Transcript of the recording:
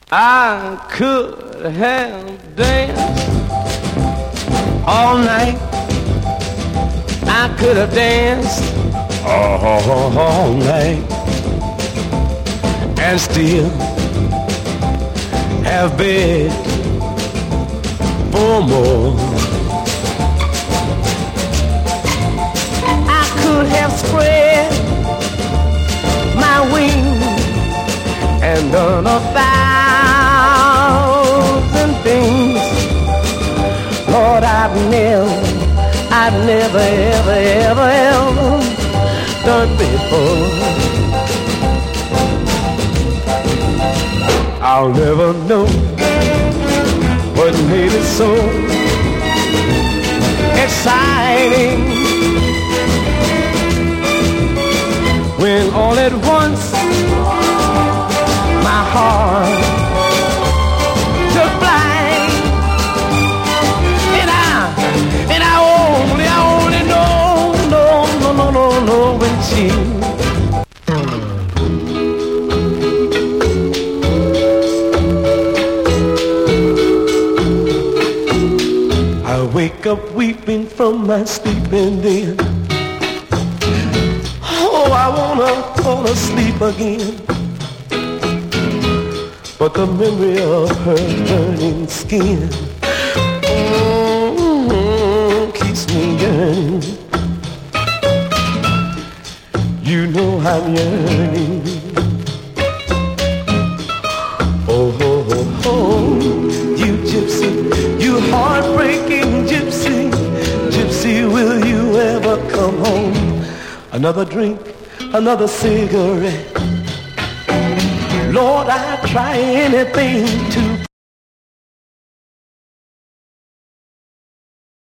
I could have danced all night. I could have danced all night and still have begged for more. I could have spread my wings and done 1,000 things. Lord, I've never, ever, ever, ever done before. I'll never know what made it so exciting when all at once my heart took flight, and I only know when she I wake up weeping from my sleeping den. Oh, I wanna sleep again, but the memory of her burning skin keeps me yearning. You know I'm yearning. Oh, oh, oh, oh, you gypsy, you heartbreaking gypsy, gypsy, will you ever come home? Another drink, another cigarette. Lord, I try anything to